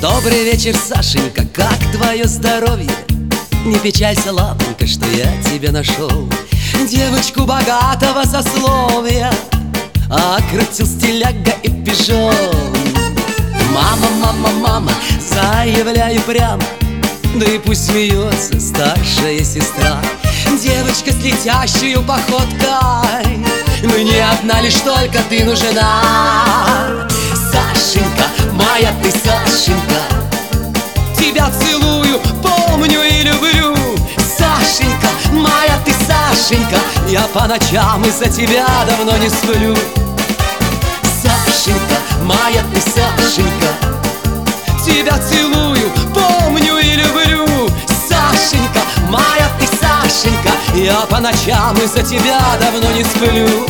Добрый вечер, Сашенька, как твое здоровье? Не печалься, лапонька, что я тебя нашел. Девочку богатого сословия окрутил стиляга и пижон. Мама, мама, мама, заявляю прямо, да и пусть смеется старшая сестра. Девочка с летящей походкой, мне одна лишь только ты нужна. Сашенька, моя ты Сашенька, тебя целую, помню и люблю. Сашенька, моя ты Сашенька, я по ночам из-за тебя давно не сплю. Сашенька, моя ты Сашенька, тебя целую, помню и люблю. Сашенька, моя ты Сашенька, я по ночам из-за тебя давно не сплю.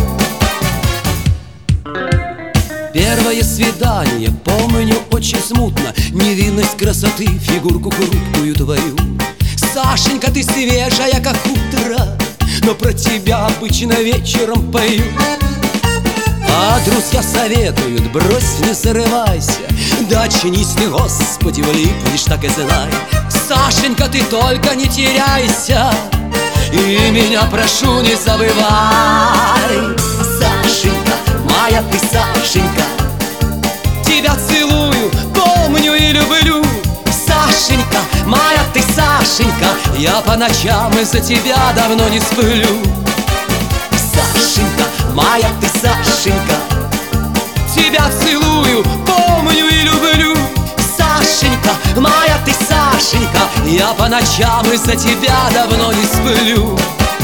Первое свидание помню очень смутно, невинность красоты, фигурку хрупкую твою. Сашенька, ты свежая, как утро, но про тебя обычно вечером пою. А друзья советуют: брось, не зарывайся, да очнись ты, Господи, влипнешь, так и знай. Сашенька, ты только не теряйся, и меня прошу, не забывай. Сашенька, моя ты Сашенька, тебя целую, помню и люблю. Сашенька, моя ты Сашенька, я по ночам из-за тебя давно не сплю. Сашенька, моя ты Сашенька, тебя целую, помню и люблю. Сашенька, моя ты Сашенька, я по ночам из-за тебя давно не сплю.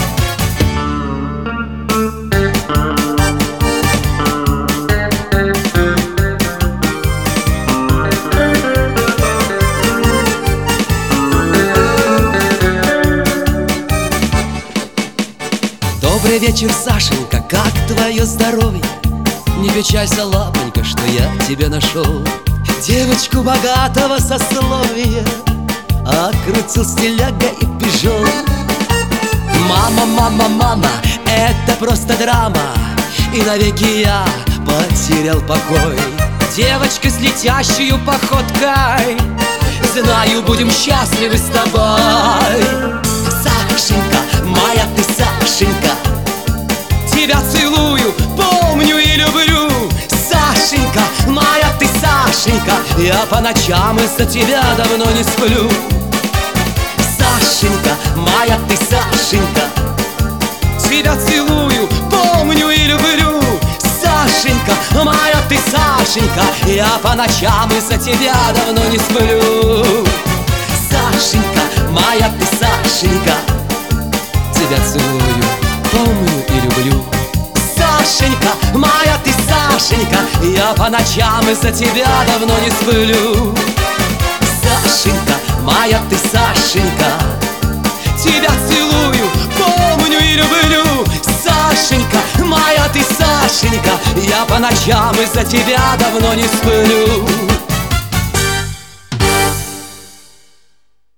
Добрый вечер, Сашенька, как твое здоровье? Не печалься, лапонька, что я тебя нашел. Девочку богатого сословия окрутил стиляга и пижон. Мама, мама, мама, это просто драма, и навеки я потерял покой. Девочка с летящей походкой, знаю, будем счастливы с тобой. Сашенька, моя ты Сашенька, тебя целую, помню и люблю. Сашенька, моя ты Сашенька, я по ночам из-за тебя давно не сплю. Сашенька, моя ты Сашенька, тебя целую, помню и люблю. Сашенька, моя ты Сашенька, я по ночам из-за тебя давно не сплю. Сашенька, моя ты Сашенька, тебя целую, помню и люблю. Сашенька, моя ты Сашенька, я по ночам из-за тебя давно не сплю. Сашенька, моя ты Сашенька, тебя целую, помню и люблю. Сашенька, моя ты Сашенька, я по ночам из-за тебя давно не сплю.